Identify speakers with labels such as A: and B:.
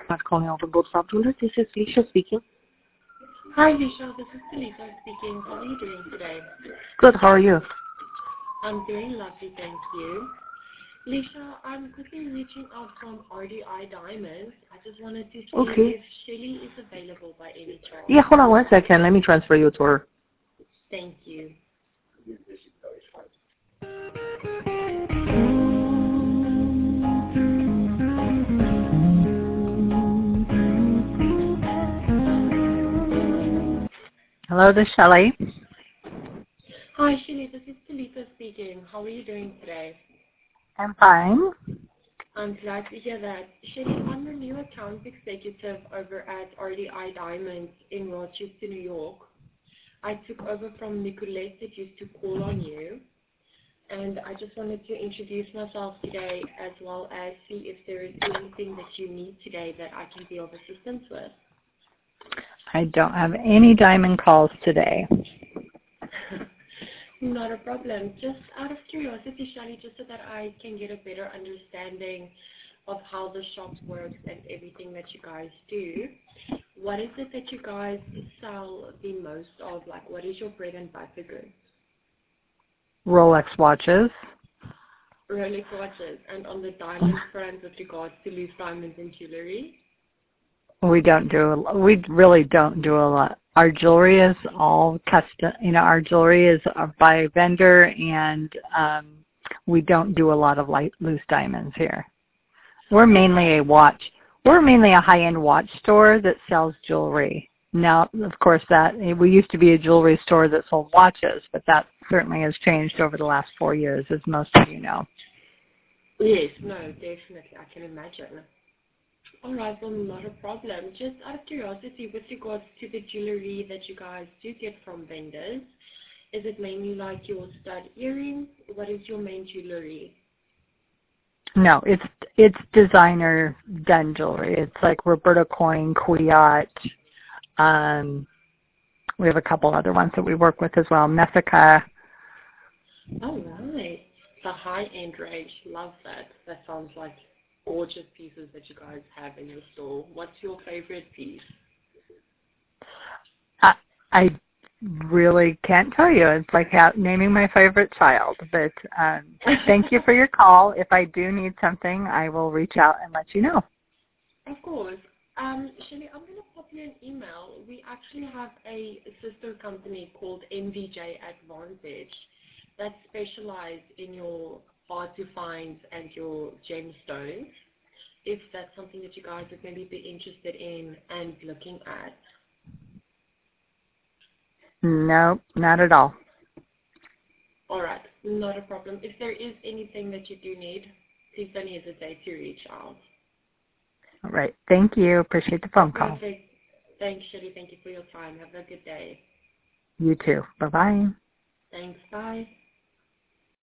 A: I'm calling over Gold Farm Jewelers. This is Lisa speaking.
B: Hi, Lisa. This is Talisa speaking. How are you doing today?
A: Good, how are you?
B: I'm doing lovely, thank you. Lisa, I'm quickly reaching out from RDI Diamonds. I just wanted to see if Shelly is available by any chance.
A: Yeah, hold on one second. Let me transfer you to her.
B: Thank you.
A: Hello, this is Shelly.
B: Hi, Shelly. This is Talisa speaking. How are you doing today?
A: I'm fine.
B: I'm glad to hear that. Shelly, I'm the new account executive over at RDI Diamonds in Rochester, New York. I took over from Nicolette that used to call on you. And I just wanted to introduce myself today as well as see if there is anything that you need today that I can be of assistance with.
A: I don't have any diamond calls today.
B: Not a problem. Just out of curiosity, Shali, just so that I can get a better understanding of how the shop works and everything that you guys do, what is it that you guys sell the most of? Like, what is your bread and butter goods?
A: Rolex watches.
B: Rolex watches. And on the diamond front with regards to loose diamonds and jewelry?
A: We really don't do a lot. Our jewelry is all custom. Our jewelry is by vendor, and we don't do a lot of loose diamonds here. We're mainly a high-end watch store that sells jewelry. Now, of course, we used to be a jewelry store that sold watches, but that certainly has changed over the last 4 years, as most of you know.
B: Yes, no, definitely. I can imagine. All right, well, not a problem. Just out of curiosity, with regards to the jewelry that you guys do get from vendors, is it mainly like your stud earrings? What is your main jewelry?
A: No, it's designer done jewelry. It's like Roberto Coin, Kwiat. We have a couple other ones that we work with as well. Messica.
B: All right. The high-end range. Love that. That sounds like gorgeous pieces that you guys have in your store. What's your favorite piece?
A: I really can't tell you. It's like naming my favorite child. But thank you for your call. If I do need something, I will reach out and let you know.
B: Of course. Shelly, I'm going to pop you an email. We actually have a sister company called MVJ Advantage that specializes in your hard to find and your gemstones, if that's something that you guys would maybe be interested in and looking at.
A: No, not at all.
B: All right, not a problem. If there is anything that you do need, please don't hesitate to reach out.
A: All right. Thank you. Appreciate the phone call.
B: Perfect. Thanks, Shelly. Thank you for your time. Have a good day.
A: You too. Bye-bye.
B: Thanks. Bye.